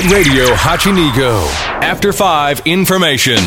Radio Hachinico After 5 Information。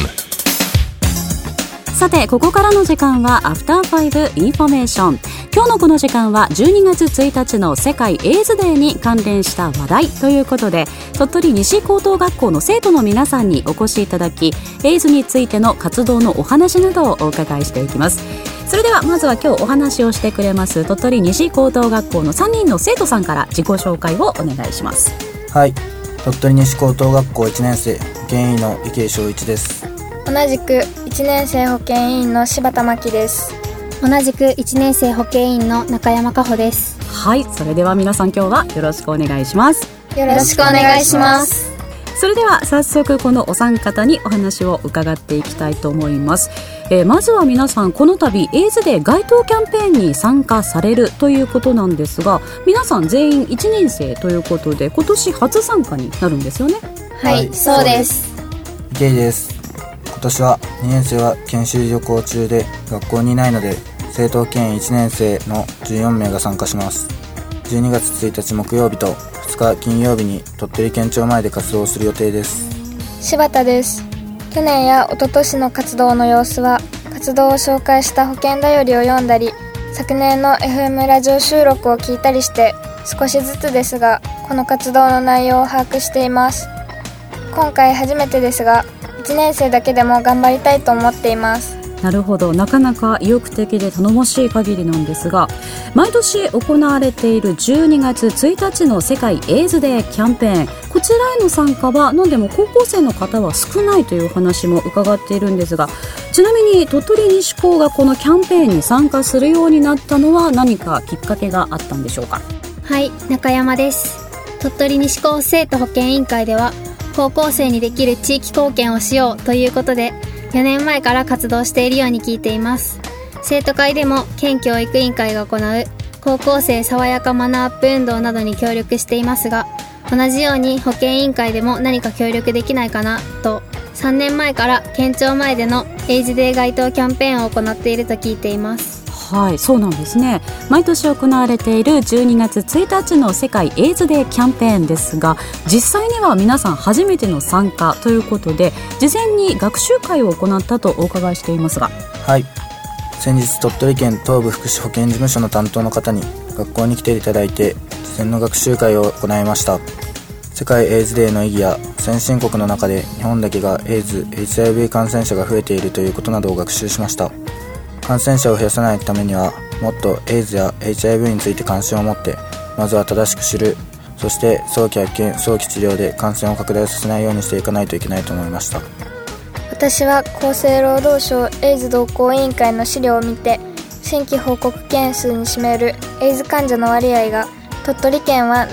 さてここからの時間はアフター5インフォメーション。今日のこの時間は12月1日の世界エイズデーに関連した話題ということで、鳥取西高等学校の生徒の皆さんにお越しいただき、エイズについての活動のお話などをお伺いしていきます。それではまずは今日お話をしてくれます鳥取西高等学校の3人の生徒さんから自己紹介をお願いします。 はい、鳥取西高等学校1年生保健委員の池井翔一です。 同じく1年生保健委員の柴田真希です。 同じく1年生保健委員の中山佳穂です。 はい、それでは皆さん今日はよろしくお願いします。 よろしくお願いします。 それでは早速このお三方にお話を伺っていきたいと思います。まずは皆さんこの度エイズデー街頭キャンペーンに参加されるということなんですが、皆さん全員1年生ということで今年初参加になるんですよね。 はい、そうです。 池井です。今年は2年生は研修旅行中で学校にいないので、生徒兼1年生の14名が参加します。12月1日木曜日と2日金曜日に鳥取県庁前で活動する予定です。 柴田です。去年や一昨年の活動の様子は活動を紹介した保健だよりを読んだり、昨年の FM ラジオ収録を聞いたりして少しずつですがこの活動の内容を把握しています。今回初めてですが1年生だけでも頑張りたいと思っています。 なるほど、なかなか意欲的で頼もしい限りなんですが、毎年行われている12月1日の世界エイズデーキャンペーン、こちらへの参加は何でも高校生の方は少ないという話も伺っているんですが、ちなみに鳥取西高がこのキャンペーンに参加するようになったのは何かきっかけがあったんでしょうか。 はい、中山です。鳥取西高生徒保健委員会では高校生にできる地域貢献をしようということで4年前から活動しているように聞いています。生徒会でも県教育委員会が行う高校生爽やかマナーアップ運動などに協力していますが、同じように保健委員会でも何か協力できないかなと3年前から県庁前でのエイズデー街頭キャンペーンを行っていると聞いています。 はい、そうなんですね。毎年行われている12月1日の世界エイズデーキャンペーンですが、実際には皆さん初めての参加ということで事前に学習会を行ったとお伺いしていますが。 はい、先日鳥取県東部福祉保健事務所の担当の方に学校に来ていただいて事前の学習会を行いました。世界エイズデーの意義や先進国の中で日本だけがエイズ HIV 感染者が増えているということなどを学習しました。感染者を増やさないためにはもっとエイズや HIV について関心を持ってまずは正しく知る、そして早期発見早期治療で感染を拡大させないようにしていかないといけないと思いました。 私は厚生労働省エイズ同行委員会の資料を見て、新規報告件数に占めるエイズ患者の割合が鳥取県は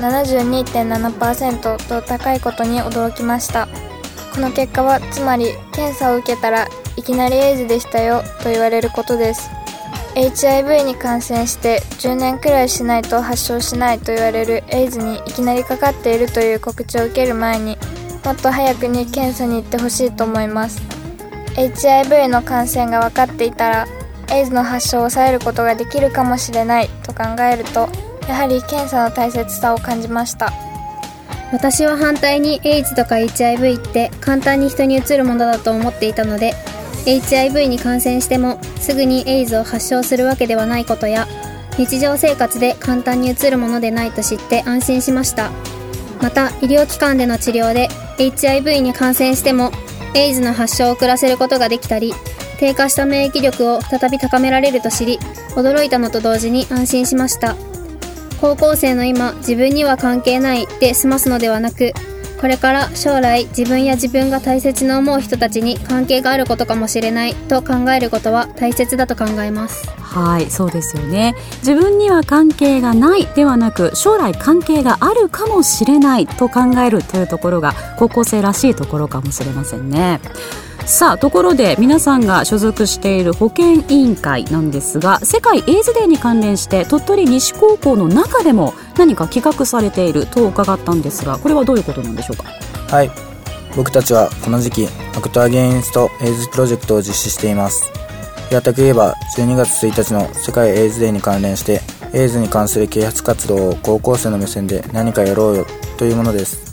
72.7% と高いことに驚きました。この結果はつまり検査を受けたらいきなりエイズでしたよと言われることです。 HIV に感染して10年くらいしないと発症しないと言われるエイズにいきなりかかっているという告知を受ける前にもっと早くに検査に行ってほしいと思います。 HIV の感染が分かっていたらエイズの発症を抑えることができるかもしれないと考えると、やはり検査の大切さを感じました。 私は反対にエイズとか HIV って簡単に人にうつるものだと思っていたので、 HIV に感染してもすぐにエイズを発症するわけではないことや、日常生活で簡単にうつるものでないと知って安心しました。また医療機関での治療で HIV に感染してもエイズの発症を遅らせることができたり、低下した免疫力を再び高められると知り驚いたのと同時に安心しました。高校生の今、自分には関係ないで済ますのではなく、これから将来自分や自分が大切に思う人たちに関係があることかもしれないと考えることは大切だと考えます。 はい、そうですよね。自分には関係がないではなく、将来関係があるかもしれないと考えるというところが高校生らしいところかもしれませんね。さあ、ところで皆さんが所属している保健委員会なんですが、世界エイズデーに関連して鳥取西高校の中でも何か企画されていると伺ったんですが、これはどういうことなんでしょうか。 はい、僕たちはこの時期アクトアゲインストエイズプロジェクトを実施しています。平たく言えば12月1日の世界エイズデーに関連してエイズに関する啓発活動を高校生の目線で何かやろうよというものです。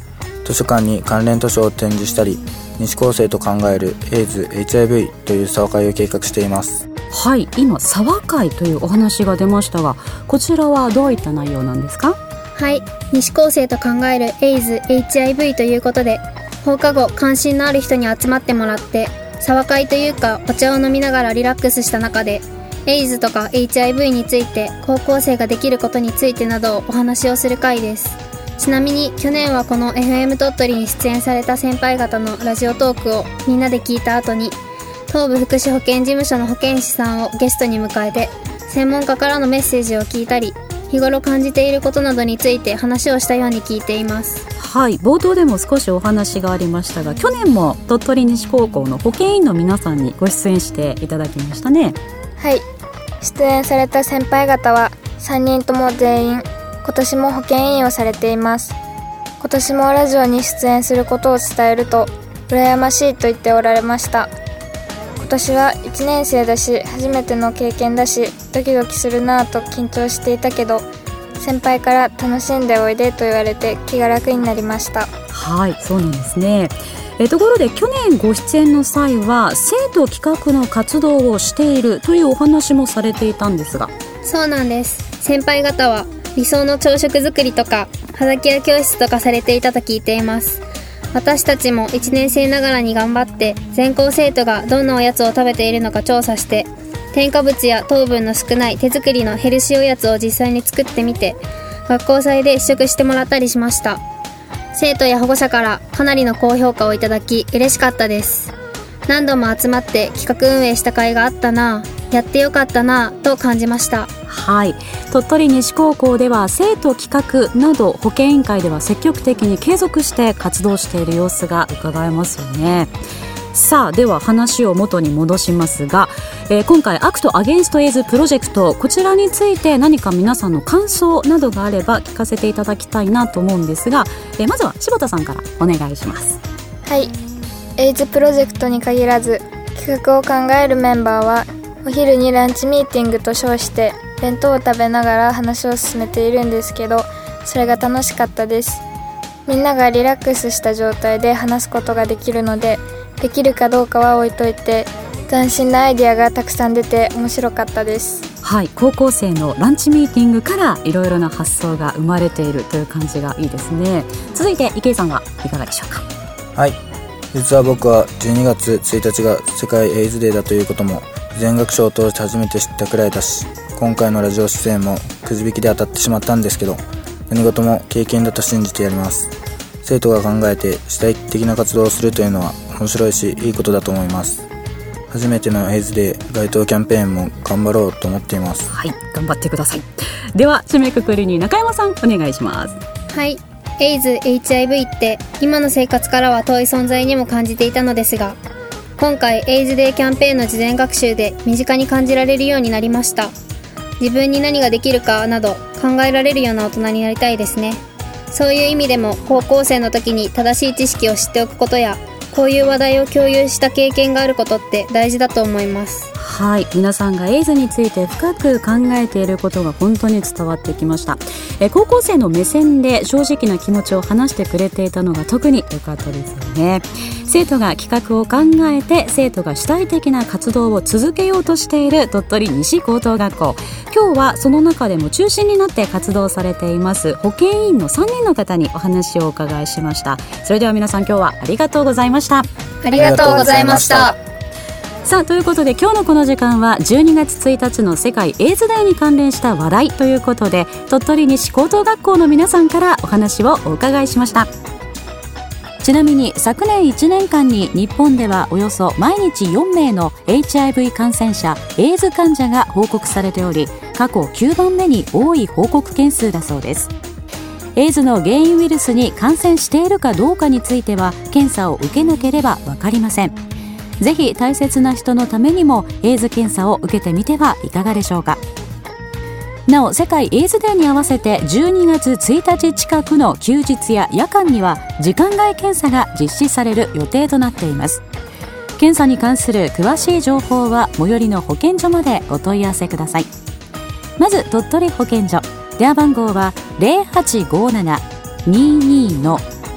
図書館に関連図書を展示したり、西高生と考えるエイズ HIV という茶話会を計画しています。 はい、今茶話会というお話が出ましたが、こちらはどういった内容なんですか？ はい、西高生と考えるエイズ HIV ということで、放課後関心のある人に集まってもらって茶話会というかお茶を飲みながらリラックスした中で、エイズとか HIV について、高校生ができることについてなどをお話をする会です。ちなみに去年はこの FM 鳥取に出演された先輩方のラジオトークをみんなで聞いた後に、東部福祉保健事務所の保健師さんをゲストに迎えて、専門家からのメッセージを聞いたり、日頃感じていることなどについて話をしたように聞いています。 はい、冒頭でも少しお話がありましたが、去年も鳥取西高校の保健員の皆さんにご出演していただきましたね。 はい、出演された先輩方は3人とも全員今年も保健員をされています。今年もラジオに出演することを伝えると羨ましいと言っておられました。今年は1年生だし、初めての経験だし、ドキドキするなぁと緊張していたけど、先輩から楽しんでおいでと言われて気が楽になりました。 はい、そうなんですね。ところで去年ご出演の際は生徒企画の活動をしているというお話もされていたんですが。 そうなんです。先輩方は理想の朝食作りとか肌ケア教室とかされていたと聞いています。私たちも1年生ながらに頑張って全校生徒がどんなおやつを食べているのか調査して、添加物や糖分の少ない手作りのヘルシーおやつを実際に作ってみて、学校祭で試食してもらったりしました。生徒や保護者からかなりの高評価をいただき嬉しかったです。何度も集まって企画運営した甲斐があったな、やってよかったなと感じました。 はい、鳥取西高校では生徒企画など保健委員会では積極的に継続して活動している様子が伺えますよね。さあ、では話を元に戻しますが、今回アクトアゲンストエイズプロジェクト、こちらについて何か皆さんの感想などがあれば聞かせていただきたいなと思うんですが、まずは柴田さんからお願いします。 はい、エイズプロジェクトに限らず企画を考えるメンバーはお昼にランチミーティングと称して弁当を食べながら話を進めているんですけど、それが楽しかったです。みんながリラックスした状態で話すことができるので、できるかどうかは置いといて斬新なアイデアがたくさん出て面白かったです。 はい、高校生のランチミーティングからいろいろな発想が生まれているという感じがいいですね。続いて池井さんはいかがでしょうか？ はい、実は僕は12月1日が世界エイズデーだということも全学賞を通して初めて知ったくらいだし、今回のラジオ出演もくじ引きで当たってしまったんですけど、何事も経験だと信じてやります。生徒が考えて主体的な活動をするというのは面白いしいいことだと思います。初めてのエイズデー街頭キャンペーンも頑張ろうと思っています。 はい、頑張ってください。では締めくくりに中山さんお願いします。 はい、エイズ HIV って今の生活からは遠い存在にも感じていたのですが、今回エイズデーキャンペーンの事前学習で身近に感じられるようになりました。自分に何ができるかなど考えられるような大人になりたいですね。そういう意味でも高校生の時に正しい知識を知っておくことや、こういう話題を共有した経験があることって大事だと思います。 はい、皆さんがエイズについて深く考えていることが本当に伝わってきました。高校生の目線で正直な気持ちを話してくれていたのが特に良かったですよね。生徒が企画を考えて生徒が主体的な活動を続けようとしている鳥取西高等学校、今日はその中でも中心になって活動されています保健委員の3人の方にお話をお伺いしました。それでは皆さん、今日はありがとうございました。 ありがとうございました。 さあ、ということで今日のこの時間は12月1日の世界エイズデーに関連した話題ということで、鳥取西高等学校の皆さんからお話をお伺いしました。ちなみに昨年1年間に日本ではおよそ毎日4名の HIV 感染者、エイズ患者が報告されており、過去9番目に多い報告件数だそうです。エイズの原因ウイルスに感染しているかどうかについては検査を受けなければ分かりません。ぜひ大切な人のためにもエイズ検査を受けてみてはいかがでしょうか。なお、世界エイズデーに合わせて12月1日近くの休日や夜間には時間外検査が実施される予定となっています。検査に関する詳しい情報は最寄りの保健所までお問い合わせください。まず鳥取保健所、電話番号は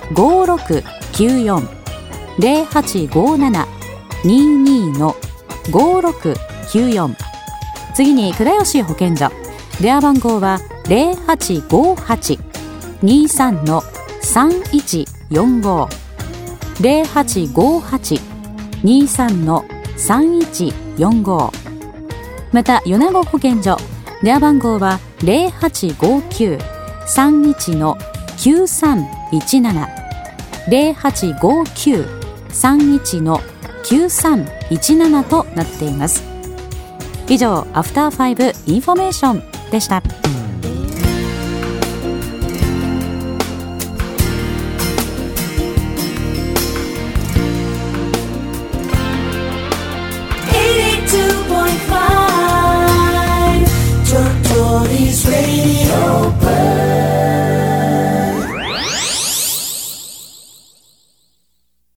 0857-5694 0857-22-5694。次に倉吉保健所、電話番号は 0858-23-3145 0858-23-3145。また米子保健所、電話番号は 0859-31-9317 0859-31-9317 となっています。以上、アフター5インフォメーションでした。